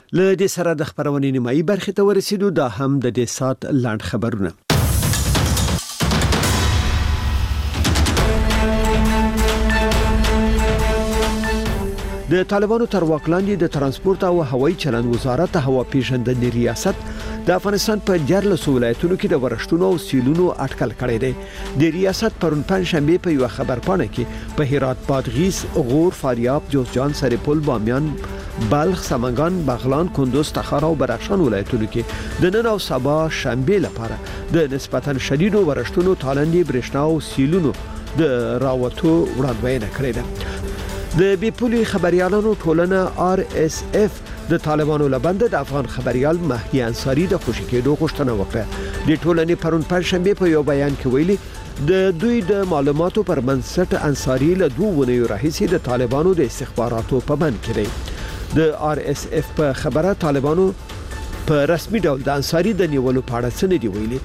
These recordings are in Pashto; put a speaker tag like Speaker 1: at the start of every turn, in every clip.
Speaker 1: له دې سره د خبرونې نیمایي برخې ته ورسېدو. دا هم د دې سات لاند خبرونه. د طالبانو تر واک لاندې د ترانسپورت او هوایي چلند وزارت هوا پیژندنې ریاست د افغانستان په 14 ولایتونو کې د ورښتونو او سیلونو اټکل کړی دی. د ریاست پرون پنځشنبه په یو خبرپاڼه کې په هرات، بادغیس، غور، فاریاب، جوزجان، سرپل، بامیان، بلخ، سمنگان، بغلان، کندوز، تخار او بدخشان ولایتونو کې د نن او سبا شنبه لپاره د نسبتا شدیدو ورښتونو، تالندې، برېښنا او سیلونو د راوتو وړاندوینه کړې ده. د بیپولي خبريالانو ټولنه RSF د طالبانو لبنده د افغان خبريال مهدي انصاری د خوشی کېدو غوښتنه وکړه. د ټولنې پرون پنځشنبه په یو بیان کې ویلي د دوی د معلوماتو پر بنسټ انصاری له 2 ونیو راهیسې د طالبانو د استخباراتو په بند کې دی. د RSF په خبره طالبانو په رسمي ډول د انصاری د نیولو په اړه څه نه دی ویلي.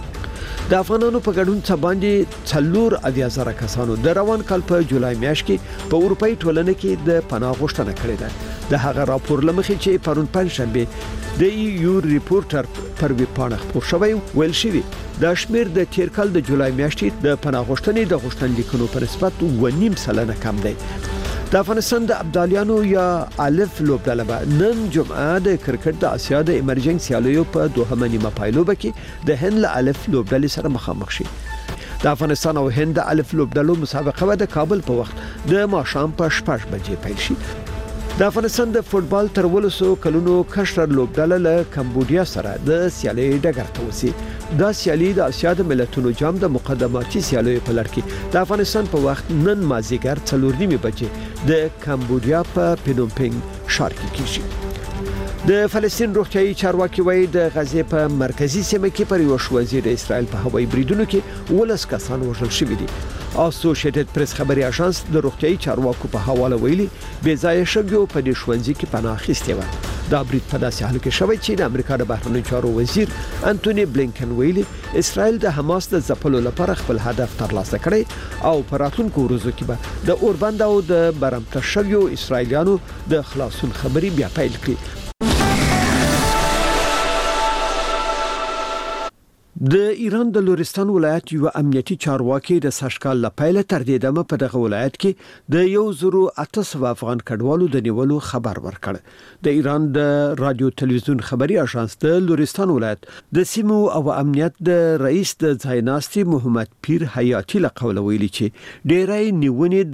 Speaker 1: د افغانانو په ګډون څخه باندې 4,000 کسانو د روان کال په جولای میاشت کې په اروپאי ټولنه کې د پناه غوښتنه کړې ده. د هغه راپور لمخې چې پرون پنځشنبه د EU ریپورټر پر ویبپاڼه خپور شوی ویل شوی د شمیر د تیر کال د جولای میاشتې د پناه غوښتنې د غوښتنلیکونو په نسبت 2.5% کم دی. د افغانستان د ابدالیانو یا الف لوبډله نن جمعه د کرکټ د اسیا د ایمرجنس سیالیو په دوهمه نیمه پایلوبه کې د هند الف لوبډلې سره مخامخ شي. د افغانستان او هند الف لوبډلو مسابقه به د کابل په وخت د ماښام په 6 بجې پیل شي. د افغانستان د فوتبال تر 200 کلونو کشر لوبډله له کمبودیا سره د سیالي ډګر ته وسی. دا سیالي د اسیا د ملتونو جام د مقدماتي سیالیو په لړ کې د افغانستان په وخت نن مازیګر 4:30 بجې د کمبودیا په پینومپنګ ښار کې کیږي. د فلسطین روغتیايي چارواکي وایي د غزې په مرکزی سیمه کې پر یو شوازي د اسرائیل په هوایي بریدونو کې 12 کسان وژل شوي دي. اسوسییټډ پریس خبري اژانس د روغتیايي چارواکو په حواله ویلي بې ځای شګو په دې شوازي کې پناه اخیستې و. دا برید په داسې حال کې شوی چې د امریکا د بهرنیو چارو وزیر انټونی بلینکن ویلي اسرائیل د حماس د ځپلو لپاره خپل هدف ترلاسه کړی او په راتلونکو ورځو کې به د اوربند او د برمته شویو اسرائیلیانو د خلاصون خبري بیا پیل کړي. د ایران د لورستان ولایت یو امنیتي چارواکي د سشکال لپاره تر دې دمه په دغه ولایت کې د 1,800 افغان کډوالو د نیولو خبر ورکړ. د ایران د رادیو تلویزیون خبري اژانس د لورستان ولایت د سیمو او امنیت د رئیس د ځایناستي محمد پیر حیاتی له قوله ویلي چې ډېرای نیونې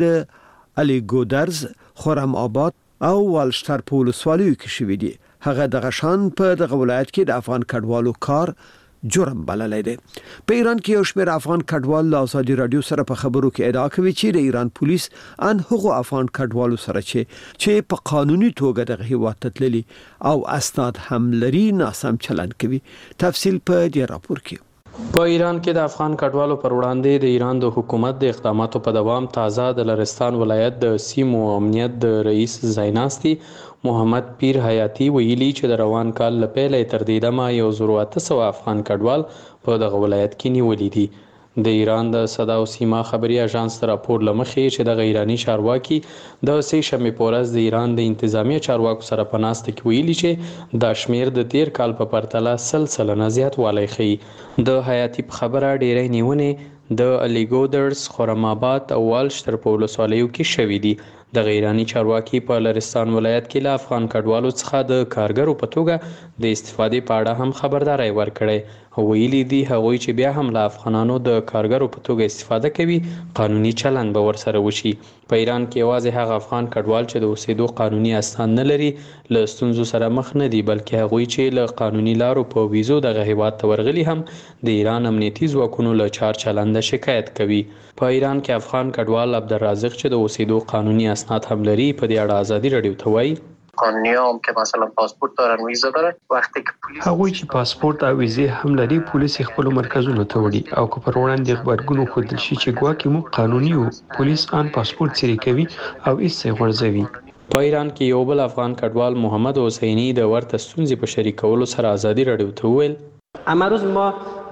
Speaker 1: د علي ګودرز، خرم آباد او والشتر په ولسوالیو کې شوې دي. هغه د غشان په دغه ولایت کې د افغان کډوالو کار جرم بللی دی. په ایران کې یو شمېر افغان کډوال له ازادي رادیو سره په خبرو کې ادعا کوي چې د ایران پولیس ان هغو افغان کډوالو سره چې په قانوني توګه دغه هیواد ته تللي او اسناد هم لري ناسم چلند کوي. تفصیل په دې راپور کې.
Speaker 2: په ایران کې د افغان کډوالو پر وړاندې د ایران د حکومت د اقداماتو په دوام تازه د لرستان ولایت د سیمو امنیت د رئیس ځایناستي محمد پیر حیاتی ویلي چې د روان کال له پیله تر دې دمه 1,800 افغان کډوال په دغه ولایت کې نیولي دي. د ایران د صدا او سیما خبري اژانس راپور لمخې چې د ایرانی چارواکي د سې شنبې په ورځ د ایران د انتظامیه چارواکو سره په ناسته کې ویلي چې دا شمیر د تیر کال په پرتله سلسله زیاتوالی ښيي. د حیاتی په خبره ډېرې نیونې د علي ګودرز، خرم آباد او والشتر په ولسوالیو کې شوي دي. د ایرانی چارواکي په لرستان ولایت کې له افغان کډوالو څخه د کارګرو په توګه د استفادې په اړه هم خبرداري ورکړې. ویلي دي هغوی چې بیا هم له افغانانو د کارګرو په توګه استفاده کوي قانوني چلند به ورسره وشي. په ایران کې یوازې هغه افغان کډوال چې د اوسېدو قانوني اسناد نه لري له ستونزو سره مخ نه دي، بلکې هغوی چې له قانوني لارو په ویزو دغه هیواد ته ورغلي هم د ایران امنیتي ځواکونو له چار چلنده شکایت کوي. په ایران کې افغان کډوال عبدالرازق چې د اوسېدو قانوني اسناد هم لري په دې اړه ازادي رادیو ته وایي
Speaker 3: قانونی هم که مثلا پاسپورت دارن ویزا دارن وقتی که پلیس
Speaker 4: هغوی چې پاسپورت او ویزې هم لري پولیس خپل مرکزونو ته وړي او که پر وړاندې خبرګون ښودل شي چې ګواکې موږ قانوني یو پولیس ان پاسپورت سری کوي او ایسه غورځوي.
Speaker 2: په ایران کې یو بل افغان کډوال محمد حسینی د ورته ستونزې په شریکولو سره ازادي رادیو ته وویل
Speaker 4: امروز ما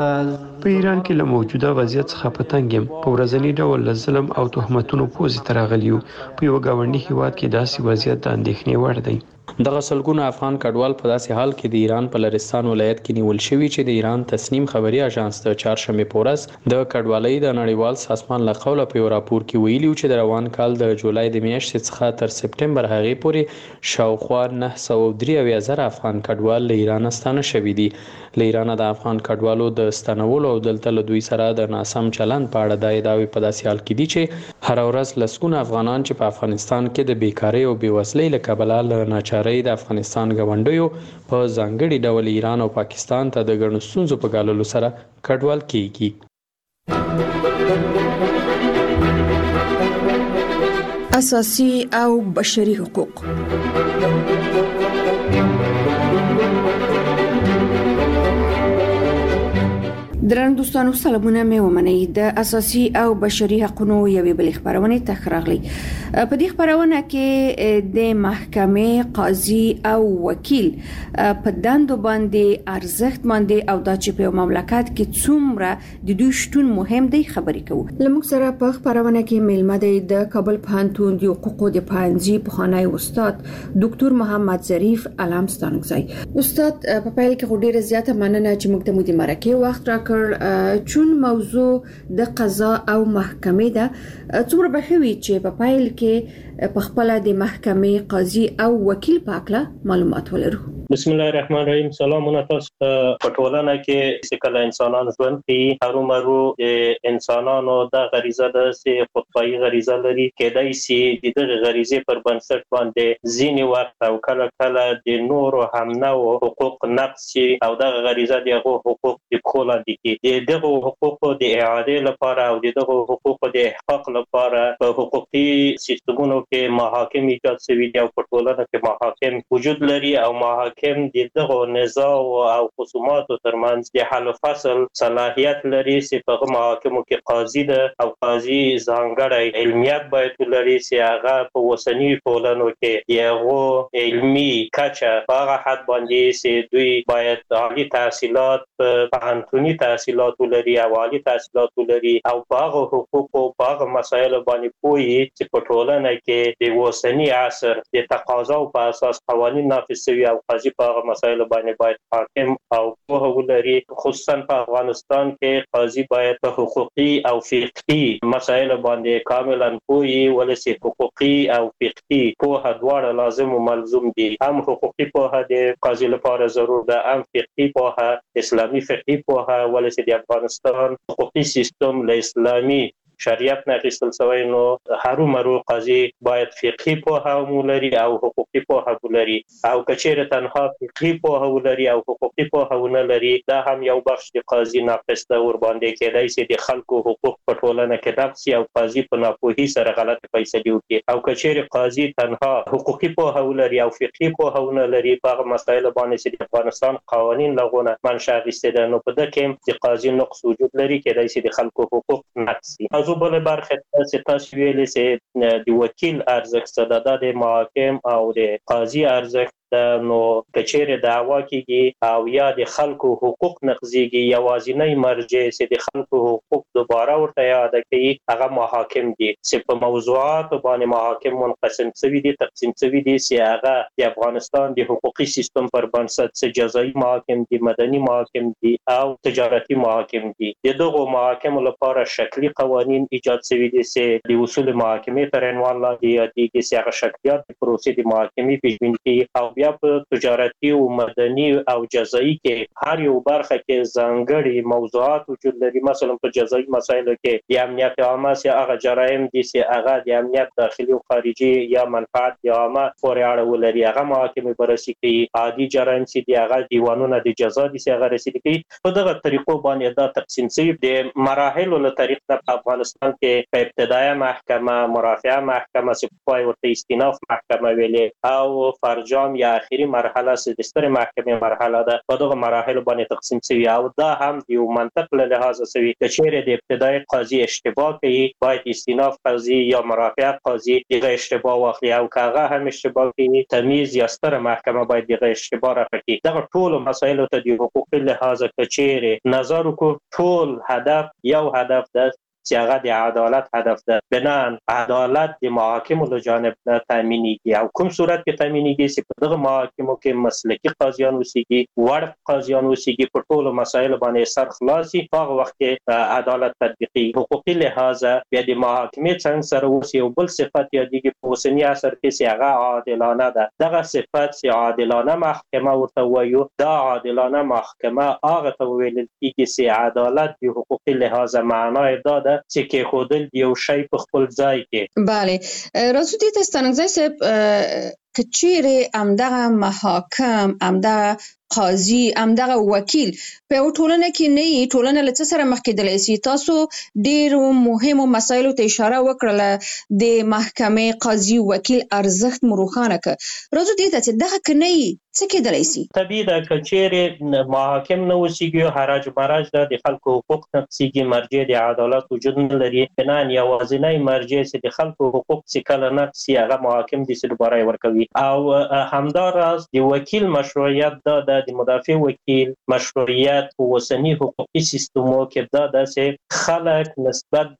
Speaker 4: په ایران کې له موجوده وضعیت څخه په تنګ یم. په ورځني ډول له ظلم او تهمتونو پوزې ته راغلي یو. په یو ګاونډي هیواد کې داسې وضعیت د اندېښنې وړ دی.
Speaker 2: دغه سلګونه افغان کډوال په داسې حال کې د ایران په لرستان ولایت کې نیول شوي چې د ایران تسنیم خبري اژانس د چهارشنبه په ورځ د کډوالۍ د نړیوال سازمان له قوله په راپور کې ویلي چې د روان کال د جولای د میاشتې څخه تر سپټمبر هغې پورې شاوخوا 993,000 افغان کډوال له ایران ستانه شوي دي. له ایران د افغان کډوالو د ستنولو او دلته له دوی سره د ناسم چلند په اړه د ادعاوې په داسې حال کې دي چې هر ورځ لسګونه افغانان چې په افغانستان کې د بیکارۍ او بېوزلۍ له کبله له ناچارۍ د افغانستان ګاونډیو په ځانګړي ډول ایران او پاکستان ته د ګڼو ستونزو په ګاللو سره کډوال کیږي.
Speaker 5: اساسي او بشري حقوق. درنو دوستانو سلامونه مې ومنئ. د اساسي او بشري حقوقو یوې بلې خبرونه ته راغلي. په دې خبرونه کې د محکمې قاضي او وکیل په دندو باندې ارزښت باندې او د چې په مملکت کې څومره د دوی شتون مهم دی خبرې کوو. لمک سره په خبرونه کې ملمه دی د کابل پوهنتون د حقوقو د پانځي پخوانی استاد ډاکټر محمد ظریف علامستانګزی. استاد په پیل کې ډیره زیاته مننه چې موږ ته مو د مرکه وخت راکړ. چون موضوع د قضا او محکمې ده څومره بخوي چې په پایل کې په خپل د محکمې قاضي او وکیل پاکله معلومات ولرو.
Speaker 6: بسم الله الرحمن الرحیم. سلامونه تاسو ته. په ټولنه کې چې کله انسانان ژوند کوي هرومرو انسانانو د غریزه د خودپای غریزه لري کېدای شي د دغه غریزې پر بنسټ باندې ځینې وخت او کله کله د نورو همنو حقوق نقض شي او دغه غریزه دغه حقوق د کولاندې کې دغه حقوق د اعاده لپاره او دغه حقوق د احقاق لپاره په حقوقي سیستمونو کې محاکم ایجاد شوي دي او په ټولنه کې محاکم وجود لري او محاکم دغه نزاع او خصومات ترمنځ د حل و فصل صلاحیت لري چې په محاکمو کې قاضي ده او قاضي ځانګړی علمیت باید لري چې هغه په وسنی ټولنو کې یو علمي کچه په هغه حد باندې چې دوی باید عالی تحصیلات پوهنتوني تحصیلات لري او عالی تحصیلات لري او په هغه حقوق او په هغه مسایل باندې پوهی چې په ټولنه کې د وسنی عصر د تقاضا په اساس قوانین نافذ شوي او قاضي په هغه مسایل باندې باید حاکم او پوهه ولري. خصوصا په افغانستان کې قاضي باید په حقوقي او فقهي مسایل باندې کاملا پوهی ولسی. حقوقي او فقهي پوهه دواړه لازم او ملزوم دي. هم حقوقي پوهه د قاضي لپاره ضرور ده هم فقهي پوهه اسلامي فقهي پوهه ولسی. د افغانستان حقوقي سیستم له اسلامي شریعت نه اخیستل شوی نو هرومرو قاضي باید فقهي پوهه ولري او حقوقي پوهه ولري او کچېره تنها فقهي پوهه ولري او حقوقي پوهه ونه لري دا هم یو بخش د قاضي ناقص ده ور باندې کېدای شي د خلکو حقوق په ټولنه کې نقص او قاضي په ناپوهي سره غلط فیصلې وکړي او کچېره قاضي تنها حقوقي پوهه ولري او فقهي پوهه ونه لري په مسایل باندې چې د افغانستان قوانین لغونه منشأ اخیسته ده نو په دې کې د قاضي نقص وجود لري کېدای شي د خلکو حقوق نقص شي. بل برخه تاسو ویلي چې د وکیل ارزښت د محاکم او د قاضي ارزښت نو کچېره دعوا کیږي او یا د خلکو حقوق نقضيږي یوازینی مرجع چې د خلکو حقوق دوباره ورته یاد کوي هغه محاکم دي چې په موضوعات باندې محاکم منقسم شوي دي تقسیم شوي دي چې هغه د افغانستان د حقوقي سیستم پر بنسټ چې جزایي محاکم دي مدني محاکم دي او تجارتي محاکم دي. دغه محاکم لپاره شکلی قوانین ایجاد شوي دي چې د اصول محاکمې تر عنوان لاندې یادېږي چې هغه شکلیات د پروسې د محاکمې پیژندل کیږي او بیا په تجارتي او مدني او جزایي کې هر یو برخه کې ځانګړي موضوعات وجود لري. مثلا په جزایي مسایلو کې د امنیت عامه سي هغه جرایم دي چې هغه د امنیت داخلي او خارجي یا منفعت عامه پورې اړه ولري هغه محاکمې بررسي کوي. عادي جرایم چې دی هغه دیوانونه د جزا دي چې هغه رسیدي کوي. په دغه طریقو باندې دا تقسیم شوی د مراحلو له طریق په افغانستان کې په ابتدایي محکمه مرافعه محکمه چې پای ورته استیناف محکمه ویلې او فرجام یا اخیری مرحله د ستر محکمې مرحله ده په دغه مراحل باندې تقسیم شوی او دا هم یو منطق له لحاظ شوی چې چیرې د ابتدایي قاضي اشتباه کوي باید استیناف قاضي یا مرافعه قاضي دغه اشتباه واخلي او کاغه هم اشتباه کوي تمیز یا ستر محکمه باید دغه اشتباه راکړي. دغه ټول مسایل ته د حقوقي لحاظ چیرې نظر کو ټول هدف یو هدف ده چې هغه د عدالت هدف ده. بنان عدالت د محاکمو له جانب نه تامینېږي او کوم صورت کې تامینېږي چې په دغه محاکمو کې مسلکي قاضیان اوسېږي، وړ قاضیان اوسېږي، په ټولو مسایلو باندې سر خلاصي، هغه وخت کې عدالت تطبیقي. حقوقي لحاظه بیا د محاکمې څنګ سره اوس یو بل صفت یادېږي په اوسني عصر کې چې هغه عادلانه ده. دغه صفت چې عادلانه محکمه ورته وایو، دا عادلانه محکمه هغه ته ویل کېږي چې عدالت د حقوقي لحاظه معنای دا ده چې کېښودل یو شی په خپل ځای کې.
Speaker 5: بله، راځو دې ته ستانکزی صاحب، که چیرې همدغه محاکم، همدغه قاضي، همدغه وکیل په یو ټولنه کې نه وي، ټولنه له څه سره مخ کېدلی شي؟ تاسو ډېرو مهمو مسایلو ته اشاره وکړله، د محکمې، قاضي، وکیل ارزښت مو روښانه کړ. راځو دې ته چې دغه که نه وي څه کېدلی شي؟
Speaker 6: طبیعي ده که چیرې محاکم نه اوسېږي، حراج مرج ده، د خلکو حقوق نقضېږي، مرجع د عدالت وجود نه لري. بنان یوازینی مرجع چې د خلکو حقوق چې کله نقض شي هغه محاکم دي چې دوباره یې ورکوي. او همداراز د وکیل مشروعیت دا ده، د مدافع وکیل مشروعیت په اوسني حقوقي سیستمو کې دا ده چې خلک نسبت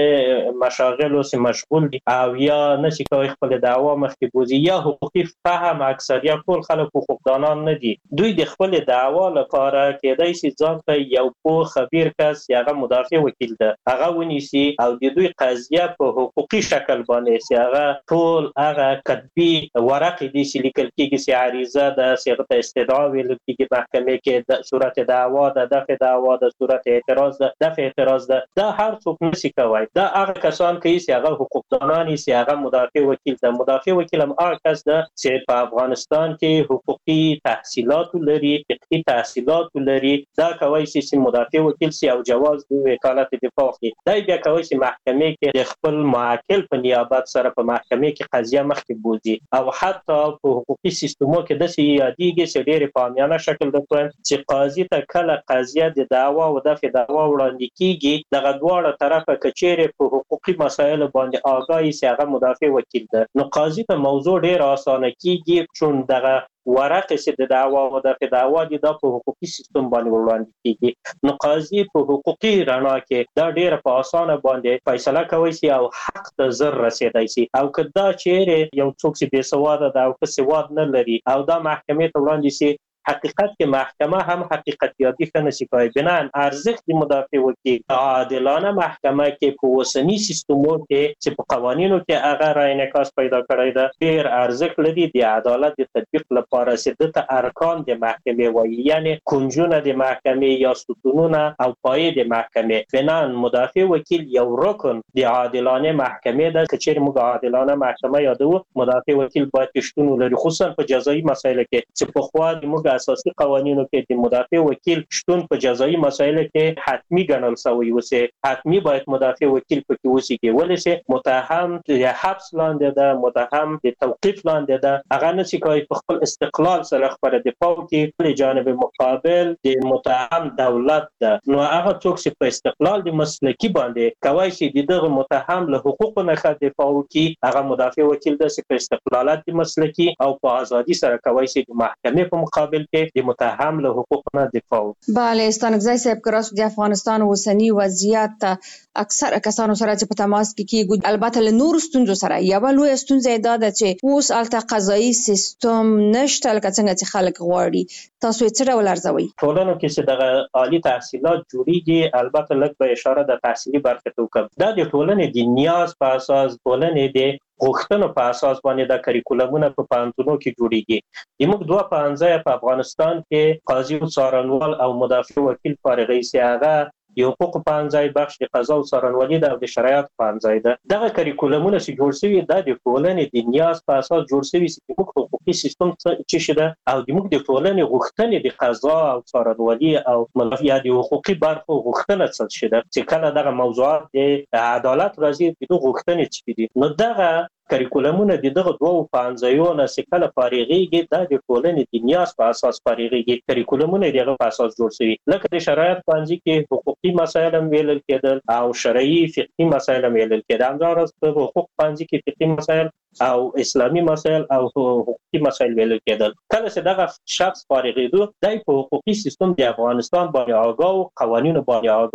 Speaker 6: د مشاغلو سره مشغول دي او یا نشي کوي خپل دعوا مخکې بوزي، یا حقوقي فهم اکثریت ټول خلک حقوقدانان نه دي. دوی د خپل دعوا لپاره کېدای شي ځان ته یو پوه خبیر کس چې هغه مدافع وکیل ده هغه ونیسي او د دوی قضیه په حقوقي شکل باندې چې هغه ټول هغه کتبي ورقې دي چې لیکل کېږي چې عریضه ده، صيغه استدعا ویل کېږي محکمې کې، د صورت دعوا ده، دفع دعوا ده، صورت اعتراض ده، دفع اعتراض ده. دا هر څوک نشي کوي. دا هغه کسان کوي چې هغه حقوقدانان دي، چې هغه مدافع وکیل ده. مدافع وکیل هم هغه کس ده چې په افغانستان کې حقوقي تحصیلات لري، فقهي تحصیلات لري. دا کوي چې مدافع وکیل سي او جواز د وکالت دفاع کوي. دا بیا کوي چې محکمې کې د خپل معاکل په نیابت سره په محکمې کې قضیه مخکې بوزي. او حتی په حقوقي سیستمو کې د سیادیږي چې ډېر په عامیانه شکل د چې قاضي ته کله قضیه د دعوا او دفع دعوا وړاندې کیږي، دغه دواړه طرفه کچېره په حقوقي مسایلو باندې آگاهي چې هغه مدافع وکیل ده، نو قاضي ته موضوع ډېر اسانه کیږي، چون دغه ورقه چې د دعوا او د دعوا د په حقوقي سیستم باندې وړاندې کیږي. نو قاضي په حقوقي رڼا کې دا ډېر په اسانه باندې فیصله کوي چې او حق ته زر رسیدای شي. او که دا چیرې یو څوک چې بې سواده ده او که سواد نه لري او دا محکمې ته وړاندې شي، حقیقت کې محکمه هم حقیقت یابي ښه نشي کوي. بنان ارزښت د مدافع وکیل عادلانه محکمه کې په اوسني سیستمو کې چې په قوانینو کې هغه رای انعکاس پیدا کړی ده، ډېر ارزښت لري د عدالت د تطبیق لپاره چې دته ارکان د محکمې وایي، یعنی کنجونه د محکمې یا ستونونه او پایې د محکمې. بنان مدافع وکیل یو رکن د عادلانه محکمې ده. که چیرې موږ عادلانه محکمه یادو، مدافع وکیل باید شتون ولري، خصوصا په جزایي مسایلو کې چې پخوا موږ اساسي قوانینو کې د مدافع وکیل شتون په جزایي مسایلو کې حتمی ګڼل شوی و چې حتمی باید مدافع وکیل پکې اوسېږي. ولې چې متهم د حبس لاندې ده، متهم د توقیف لاندې ده، هغه نشي کوي په خپل استقلال سره خپل دفاع وکړي. په جانب مقابل د متهم دولت ده، نو هغه څوک چې په استقلال د مسلکي باندې کوي چې دغه متهم له حقوقو نه دفاع وکړي، هغه مدافع وکیل ده چې په استقلالات د مسلکي او په ازادي سره کوي چې د محکمې په مقابل کې د متهم له حقوق نه دفاع.
Speaker 5: بله، ستانکزی صاحب، که راست د افغانستان اوسنی وضعیت اکثر کسانو سره چې په تماس کې کیږي، البته له نورو ستونزو سره یوه لویه ستونزه دا ده چې اوس هلته قضایي سیستم نشته لکه څنګه چې خلک غواړي. تاسو یې څه ډول ارزوئ؟
Speaker 6: ټولنو کې چې دغه عالي تحصیلات جوړیږي، البته لږ به اشاره د تحصیلي برخې ته وکړم. دا د ټولنې د نیاز په اساس، ټولنې د غوښتنو په اساس باندې د کریکولمونو په پوهنتونونو کې جوړیږي. زموږ دوه پوهنځي په افغانستان کې قاضي او څارنوال او مدافع وکیل فارغ سي، هغه د حقوق پوهنځی بخش د قضا او څارنوالي ده او د شرایط پوهنځی ده. دغه کریکولمونه چې جوړ شوي دا د ټولنې د نیاز په اساس جوړ شوي چې موږ حقوقي سیستم څه شي ده او د موږ د ټولنې غوښتنې د قضا او څارنوالي او یا د حقوقي برخو غوښتنه څه شي ده، چې کله دغه موضوعات د عدالت راځي د غوښتنې څه دي، نو دغه کریکولمونه د دغه دوه پوهنځیونو چې کله فارغېږي دا د ټولنې د نیاز په اساس فارغېږي. کریکولمونه د هغه په اساس جوړ شوي، لکه د شرایط پوهنځي کې حقوقي مسایل هم ویلل کېدل او شرعي فقهي مسایل هم ویلل کېدل. همداراز په حقوق پوهنځي کې فقهي مسایل او اسلامي مسایل او حقوقي مسایل ویلل کېدل. کله چې دغه شخص فارغېدو، دای په حقوقي سیستم د افغانستان باندې آگاه او قوانینو باندې آگاه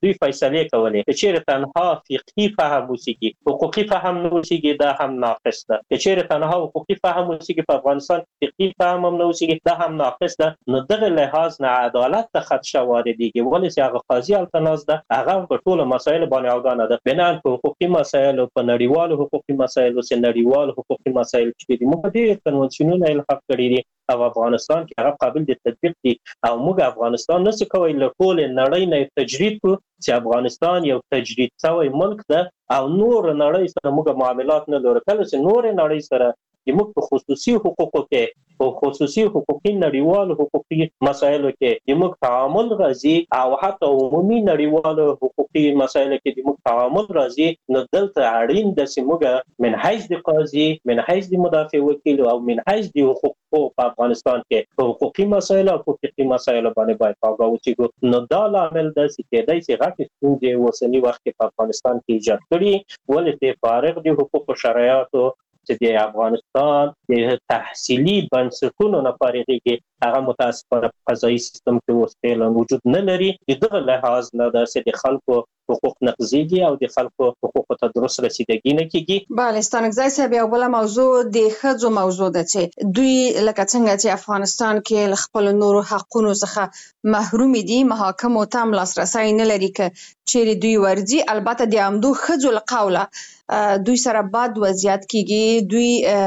Speaker 6: دوی فیصله کولې چې چیرې تنها فقهي فهم وسیږي حقوقي فهم نه وسیږي دا هم ناقص ده چې چیرې تنها حقوقي فهم وسیږي په افغانستان فقهي فهم هم نه وسیږي دا هم ناقص ده نو دغه لحاظ نه عدالت ته خدشه واردېږي ولې چې هغه قاضي التناز ده هغه په ټولو مسایلو باندې اودانه ده بنان په حقوقي مسایلو په نړیوالو حقوقي مسایلو چې نړیوال حقوقي مسایل چې دي موږ ډېر کنونسیونونه الحاق کړي دي او افغانستان کې هغه قابل د تطبیق دي او موږ افغانستان نشو کولی له ټول نړۍ نه تجرید کړو چې افغانستان یو تجرید شوی ملک ده او نور نړۍ سره موږ معاملات نه لرو کله چې نور نړۍ سره موږ په خصوصي حقوقو کې په خصوصي حقوقي نړیوال حقوقي مسایلو کې موږ تعامل راځي او حتی عمومي نړیوال حقوقي مسایلو کې موږ تعامل راځي نو دلته اړین ده چې موږ من حیث د قاضي من حیث د مدافع وکیل او من حیث د حقوق په افغانستان کې په حقوقي مسایلو او حقوقي مسایلو باندې باید آگاه اوسېږو نو دا لامل ده چې کېدای شي غټې ستونزې اوسني وخت کې په افغانستان کې ایجاد کړي ولې چې فارغ د حقوقو شرایطو چې د افغانستان د تحصیلي بنسټونو نه فارغېږي هغه متاسفانه په قضایي سیستم کې اوس فعلا وجود نه لري د دغه لحاظ نه ده چې د خلکو حقوق نقضېږي او د خلکو حقوقو ته درست رسیدګي نه کېږي.
Speaker 7: بله ستانکزی صاحب یو بله موضوع د ښځو موضوع ده چې دوی لکه څنګه چې افغانستان کې له خپلو نورو حقونو څخه محروم دي محاکمو ته هم لاسرسی نه لري که چیرې دوی ورځي البته د همدو ښځو له قوله دوی سره بد وضعیت کیږي دوی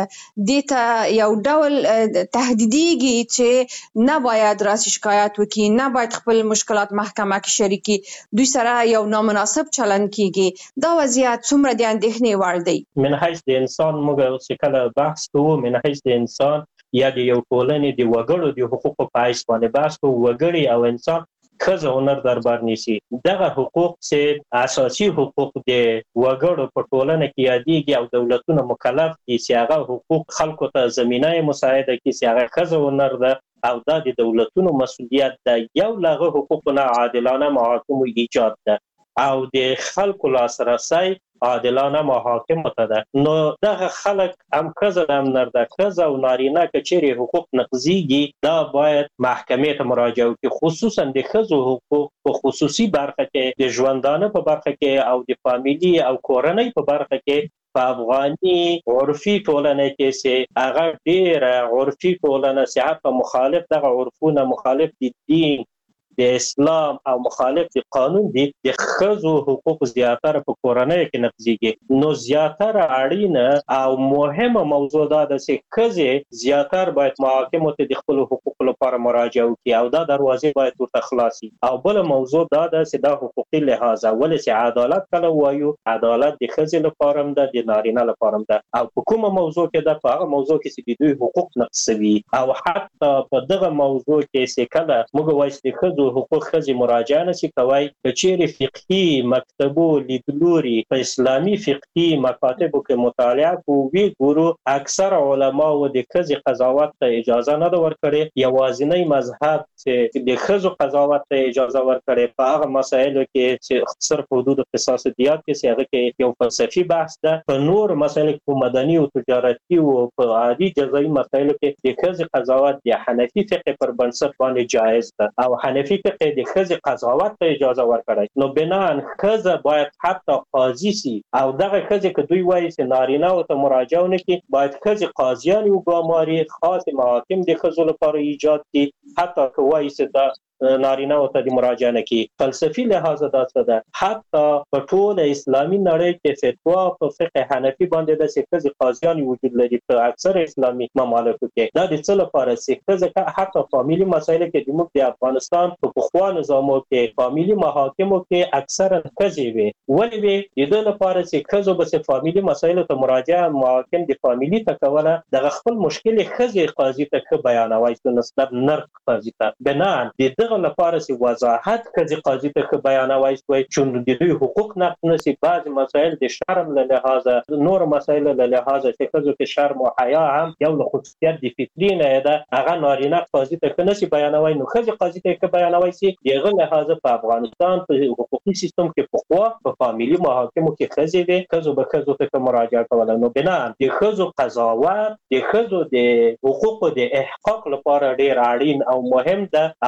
Speaker 7: دې ته یو ډول تهدیدیږي چې نه باید راسي شکایت وکړي نه باید خپل مشکلات محکمه کې شریکي دوی سره یو نامناسب چلند کیږي دا وضعیت څومره د اندېښنې وړ دی
Speaker 6: من حیث د انسان موږ چې کله بحث کوو من حیث د انسان یا د یو ټولنې د وګړو د حقوقو په حیث باندې بحث کوو وګړي او انسان ښځه هنر دربار نیسي دغه حقوق چې اساسي حقوق د وګړو په ټولنه کې یادېږي او دولتونه مکلف دي چې هغه حقوق خلکو ته زمینه مساعده کړي چې هغه ښځه هنر ده او دا د دولتونو مسؤلیت ده یو له هغه حقوقو نه عادلانه محاکمو ایجاد ده او د خلکو لاسرسی عادلانه محاکمو ته ده نو دغه خلک هم ښځه هم نر ده ښځه او نارینه که چیرې حقوق نقضیږي دا باید محکمې ته مراجعه وکړي خصوصا د ښځو حقوق په خصوصي برخه کې د ژوندانه په برخه کې او د فامیلي او کورنۍ په برخه کې په افغاني عرفي ټولنه کې چې هغه ډېره عرفي ټولنه چې حتی مخالف دغه عرفونه مخالف د دین د اسلام او مخالف د قانون دي د ښځو حقوق زیاتره په کورنۍ کې نقضیږي نو زیاتره اړینه او مهمه موضوع دا ده چې ښځې زیاتره باید محاکمو ته د خپلو حقوقو لپاره مراجعه وکړي او دا دروازې باید ورته خلاصي او بله موضوع دا ده چې دا حقوقي لحاظه ولې چې عدالت کله وایو عدالت د ښځې لپاره هم ده د نارینه لپاره هم ده او په کومه موضوع کې ده په هغه موضوع کې چې د دوی حقوق نقض شوي او حتی په دغه موضوع کې چې کله موږ وایو چې د ښځو حقوق ښځې مراجعه نشي کوای که چیرې فقهي مکتبو لیدلوري په اسلامي فقهي مکاتبو کې مطالعه کوو وی ګورو اکثر علماو د ښځې قضاوت ته اجازه نه ده ورکړې یوازینی مذهب چې د ښځو قضاوت ته اجازه ورکړې په هغه مسایلو کې چې صرف حدود قصاص دیات کې چې هغه کې یو فلسفي بحث ده په نور مسایلو کې مدني او تجارتي او په عادي جزایي مسایلو کې د ښځې قضاوت د حنفي فقه پر بنسټ باندې جایز ده او حنفي فقه د ښځې قضاوت ته اجازه ورکړی نو بناً ښځه باید حتی قاضي سي او دغه ښځې که دوی وایي چې نارینه‌و ته مراجعه ونه کړي باید ښځې قاضیان وګماري خاص محاکم د ښځو لپاره ایجاد کړي حتی که وایي چې دا نارینه او ته د مراجعه نه کی فلسفي لحاظ دا څه ده حتی په ټول اسلامي نړۍ کې فتوا په فقه حنفي باندې د ښځې قاضیان وجود لري په اکثر اسلامي ممالکو کې دا د څه لپاره چې ښځه حتی فامیلي مسایل کې د افغانستان په پخوا نظامو کې فامیلي محاکمو کې اکثرا ښځې وي ولې وي د دې لپاره چې ښځو به فامیلي مسایل ته مراجعه محاکم د فامیلي ته کوله د خپل مشکل ښځې قاضي ته بیانوي په نسبت نر قاضي ته بنان دغه لپاره چې وضاحت ښځې قاضي ته بیانوي چې د دوی حقوق نقض نشي بعض مسایل د شرم له لحاظه نور مسایل له لحاظه چې ښځو کې شرم او حیا هم یو له خصوصیت د فطري نه ده هغه نارینه قاضي ته نشي بیانوي نو ښځې قاضي ته بیانوي چې دغه لحاظه په افغانستان په حقوقي سیستم کې پخوا په فامیلي محاکمو کې ښځې وي ښځو به ښځو ته مراجعه کوله نو بنا د ښځو قضاوت د ښځو د حقوقو د احقاق لپاره ډیر اړین او مهم ده او دا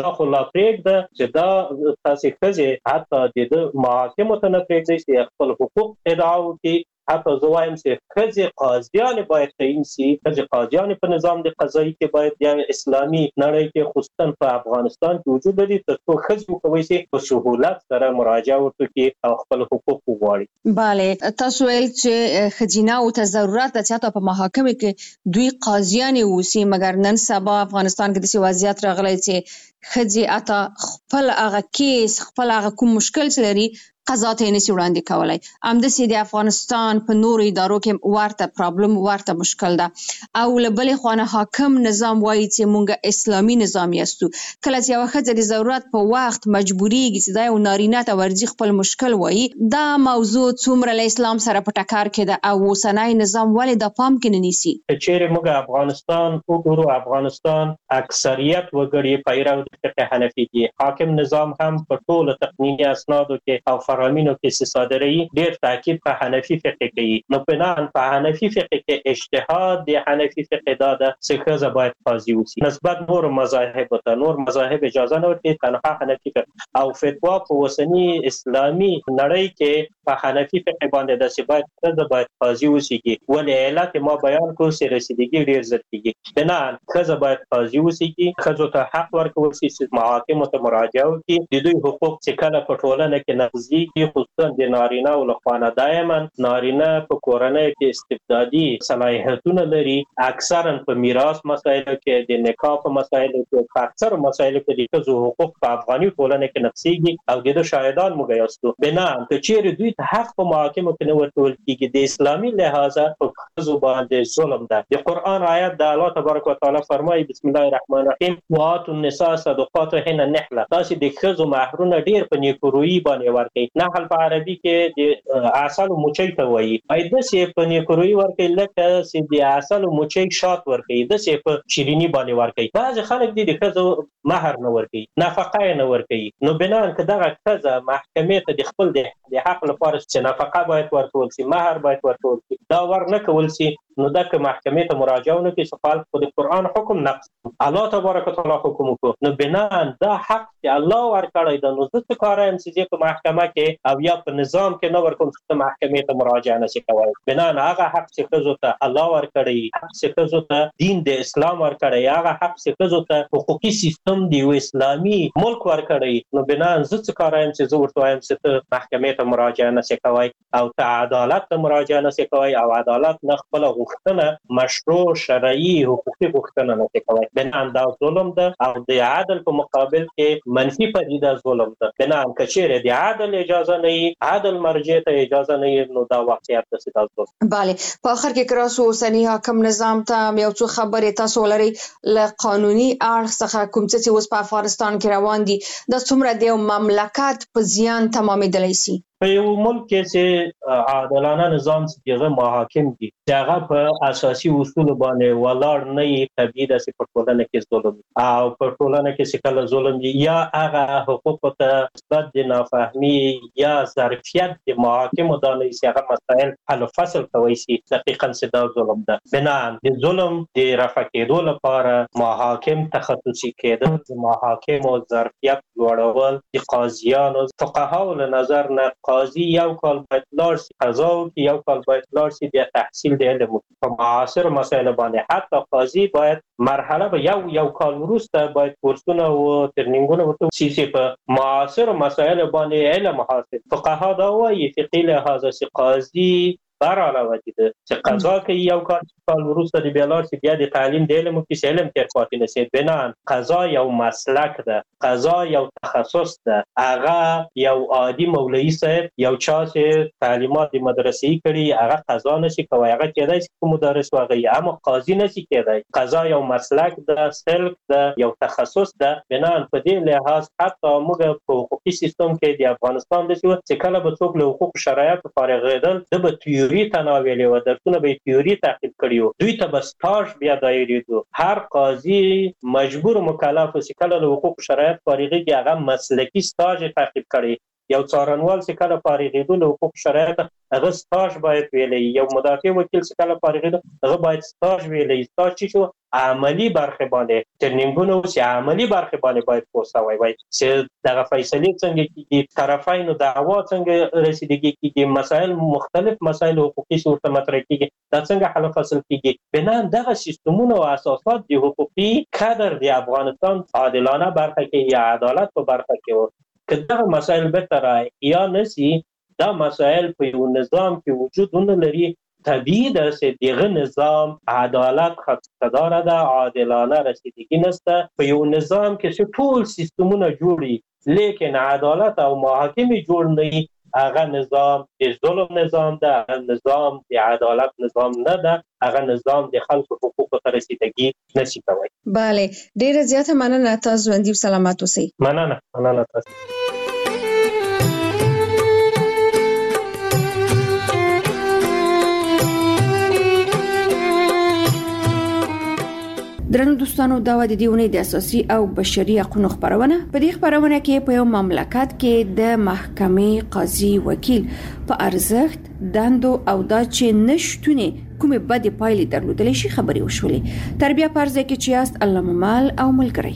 Speaker 6: خو لا پرېږده چې دا تاسې ښځې حتی د محاکمو ته نه پرېږدئ چې خپل حقوق ادعا وکړي. حتی زه وایم چې ښځې قاضیانې باید تعیین سي. ښځې قاضیانې په نظام د قضایي کې باید یا اسلامي نړۍ کې خصوصا په افغانستان کې وجود لري تر څو ښځې وکولی شي په سهولت سره مراجعه وکړي او خپل حقوق وغواړي.
Speaker 7: بله، تاسو ویل چې ښځیناو ته ضرورت ده چې حتی په محاکمو کې دوی قاضیانې اوسي، مګر نن سبا افغانستان کې داسې وضعیت راغلی چې ښځې حتی خپل هغه کیس، خپل هغه کوم مشکل چې لري قضا ته یې نشي وړاندې کولی. همداسې د افغانستان په نورو ادارو کې ورته پرابلم، ورته مشکل ده. او له بلې خوا نه حاکم نظام وایي چې موږ اسلامي نظام یاستو. کله چې یوه ښځه د ضرورت په وخت مجبوریږي چې دا یو نارینه ته ورځي خپل مشکل وایي، دا موضوع څومره له اسلام سره په ټکر کې ده او اوسنی نظام ولې دا پام کې نه نیسي؟
Speaker 6: چیرې موږ افغانستان وګورو، افغانستان اکثریت وګړي پیرو د فقه حنفي دي. حاکم نظام هم په ټولو تقنیني اسنادو کې او فرامینو کې صادروي ډېر تاکید په حنفي فقه کوي. نو بناً په حنفي فقه کې اجتهاد د حنفي فقه دا ده چې ښځه باید قاضي اوسي نسبت نور مذاهب ته. نور مذاهب اجازه نه ورکوي، تنها حنفي فقه او فتوا په اوسني اسلامي نړۍ کې په حنفي فقه باندې ده چې باید ښځه باید قاضي اوسیږي. ولې علت ما بیان کړو چې رسیدګي ډېر زر کېږي. بناً ښځه باید قاضي اوسیږي، ښځو ته حق ورکول شي چې محاکمو ته مراجعه وکړي. د دوی حقوق چې کله په ټولنه کې نقضي خصوصا د نارینه او لخوا دائما نارینه په کورنۍ کې استبدادي صلاحیتونه لري. اکثرا په میراث مسایلو کې، د نکاح په مسایلو کې، په اکثر مسایلو کې د ښځو حقوق په افغاني ټولنه کې نقضيږي او د شاهدان موږ یاستو. بنا که چیرې دوی ته حق په محاکمو کې نه ورکول کېږي، د اسلامي لحاظه په ښځو باندې ظلم ده. د قرآن آیت د الله تبارک وتعالى فرمایي بسم الله الرحمن الرحیم واتوا النساء صدقاتهن نحله. تاسو د ښځو مهرونه ډیر په نیکورویي باندې ورکړئ. نحل په عربي کې د عسل مچۍ ته وایي. داسې په نیکورویي ورکړئ لکه چې د عسل مچۍ شات ورکړئ، داسې په شیریني باندې ورکړئ. بعضې خلک دي د ښځو مهر نه ورکوي، نفقه یې نه ورکوي. نو بنا که دغه ښځه محکمې ته د خپل د حق لپاره چې نفقه باید ورکول شي، مهر باید ورکول شي، دا ور نه کول شي، نو دا که محکمې ته مراجعه ونه کړي چې خلک په د قرآن حکم نقض، الله تبارک وتعالی حکم وکړو، نو بنا دا حق چې الله ورکړی ده، نو زه څه کار یم چې په محکمه کې او یا په نظام کې نه ورکوم چې محکمې ته مراجعه نشي کولی. بنا هغه حق چې ښځو ته الله ورکړی، حق چې ښځو ته دین د اسلام ورکړی، هغه حق چې ښځو ته حقوقي سیستم د یو اسلامي ملک ورکړی، نو بنا زه څه کار یم چې زه ورته وایم چې ته محکمې ته مراجعه نشي کولی او ته عدالت ته مراجعه نشي کولی او عدالت نه خپله غوښتنه مشروع شرعي حقوقي غوښتنه نشي کولی. بنا دا ظلم ده او د عدل په مقابل کې منفي پدیده ظلم ده. بنا که چیرې د عدل اجازه نه وي، عدل مرجع ته اجازه نه وي، نو دا واقعیت ده چې دا ظلم.
Speaker 7: بله، په آخر کې که راسو اوسني حاکم نظام ته یو څو خبرې تاسو ولرئ له قانوني اړخ څخه کوم څه چې اوس په افغانستان کې روان دي، دا څومره د یو مملکت په زیان تمامېدلی سي؟
Speaker 6: په یو ملک کې چې عادلانه نظام چې هغه محاکم دي، چې هغه په اساسي اصول باندې ولاړ نه وي، طبیعي ده چې په ټولنه کې ظلم او په ټولنه کې چې کله ظلم دي یا هغه حقوقو ته نسبت د نافهمي یا ظرفیت د محاکمو دا نه چې هغه مسایل حل و فصل کولی شي، دقیقاً چې دا ظلم ده. بنا د ظلم د رفع کېدو لپاره محاکم تخصصي کېدل، د محاکمو ظرفیت لوړول، د قاضیانو فقهاو له نظر نه قاضي یو کال باید لاړ شي قضا وکړي، یو کال باید لاړ شي بیا تحصیل د علم وکړي. په معاصر مسایلو باندې حتی قاضي باید مرحله به یو کال وروسته باید کورسونه او ترنینګونه ورته وشي چې په معاصر مسایلو باندې علم حاصل. فقها دا وایي فقهي لحاظه چې قاضي برعلاوه ده چې قضا کوي یو کال وروسته د بیا لاړ شي بیا د تعلیم د علم وکړي چې علم تېر پاتې نه شي. بنا قضا یو مسلک ده، قضا یو تخصص ده، هغه یو عادي مولوي صاحب یو چا چې تعلیمات د مدرسې کړي هغه قضا نشي کولی، هغه کېدای شي که مدرس وغیرې، اما قاضي نشي کېدای. قضا یو مسلک ده، سلک ده، یو تخصص ده. بنا په دې لحاظ حتی موږ په حقوقي سیستم کې د افغانستان داسې وه چې کله به څوک له حقوقو شرایطو فارغېدل، ده به تیوري تناولې وه، درسونه به یې تیوري تعقیب کړي وو، دوی ته به سټاژ بیا دایریدو. هر قاضي مجبور مکلف و چې کله له حقوقو شرایط فارغېږي هغه مسلکي سټاژ یې تعقیب کړي. یو څارنوال چې کله فارغېدو له حقوقو شرایط هغه سټاژ باید ویلی، یو مدافع وکیل چې کله فارغېدو هغه باید سټاژ ویلی. سټاژ چې شو عملی برخه باندې ټریننګونه او عملی برخه باندې باید پوسټوي وای چې دغه فیصله څنګه کیږي طرفینو دعوا څنګه رسیدګي کیږي مسائل مختلف مسائل حقوقي صورت مطرح کیږي دا څنګه حل فصل کیږي بنان دغه سیستمونه او اساسات د حقوقي قدر د افغانستان عادلانه برخه کې یا عدالت په برخه کې که دغه مسائل به تر یا نسی دا مسائل په یو نظام کې وجود نه لري طبیعي ده چې دغه نظام عدالت خدمتدار ده عادلانه رسیدگی نسته په یو نظام کې ټول سیستمونه جوړي لیکن عدالت او محاکمه جوړ نه هغه نظام د ظلم نظام ده نظام د عدالت نظام نه ده هغه نظام د خلکو حقوقو ته رسیدگی نشي کوي.
Speaker 7: بله ډیره زیاته مننه تاسو ژوندي سلامات اوسئ.
Speaker 6: مننه تاسو.
Speaker 5: درنو دوستانو دا و د دیونی د اساسي او بشري حقوقو خبرونه په دې خبرونه کې په یو مملکت کې د محکمې قاضي وکیل په ارزښت دندو او دا چې نشټونه کومه بده پایلې درلودل شي خبري وشولې تربیه پرځه کې چې است الله ممال او ملګری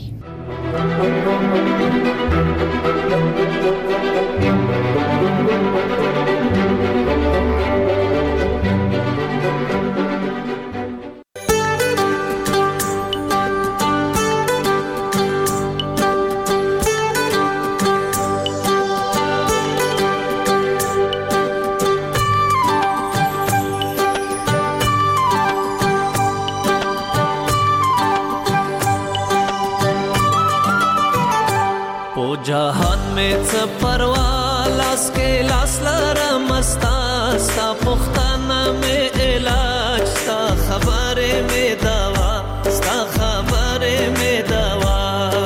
Speaker 8: जहान में परवा लास के लास लरमस्ता सा पुख्ताना में इलाज सा खबरे में दवा सा खबरे में दवा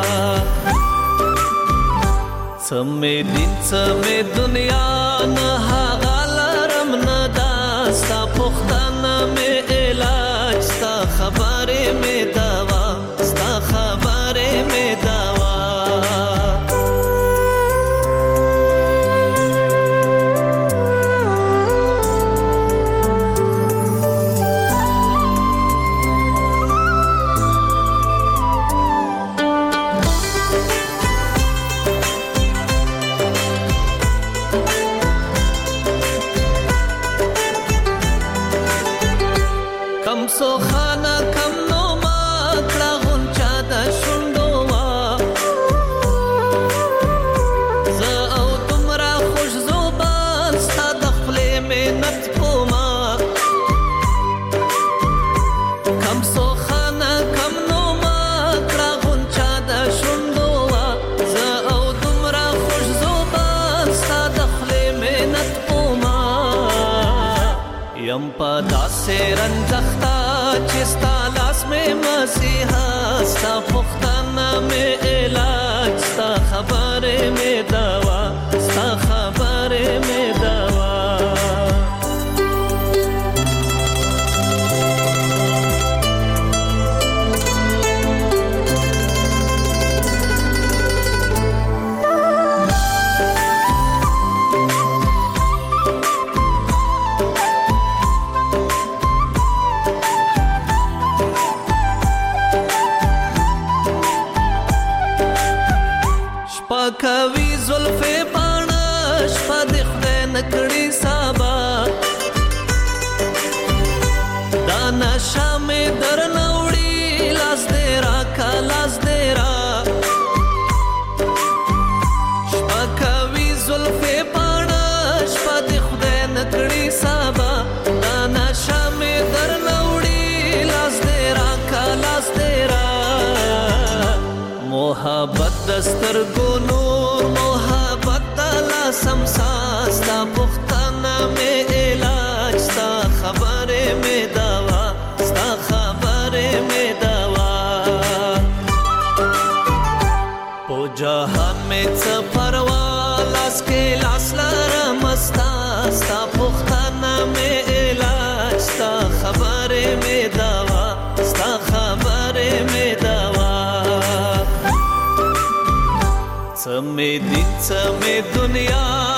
Speaker 8: समे दिन समे दुनिया न हागलरम न दा सा पुख्ताना में इलाज सा खबरे में दवा सा खबरे में दवा पदा से रंजख्ता चिस्ता लास में मसीहा सा पुख्ताना में इलाज सा खबरे में दवा सा खबरे में दवा کوي زلفې پانش په خدای نکړي سبا دا نشه مې درنوړي لاس دې را کلاس دې را کوي زلفې پانش په خدای نکړي سبا دا نشه مې درنوړي لاس دې را کلاس دې را محبت دستر گونو محبت دلا سمساز دا پختانا میں علاج ستا خبرے میں دوا ستا خبرے میں دوا پو جہان میں پروا لاس کے لاس لرمستا ستا پختانا میں علاج ستا خبرے میں دوا ستا خبرے میں دوا समे दिन समे दुनिया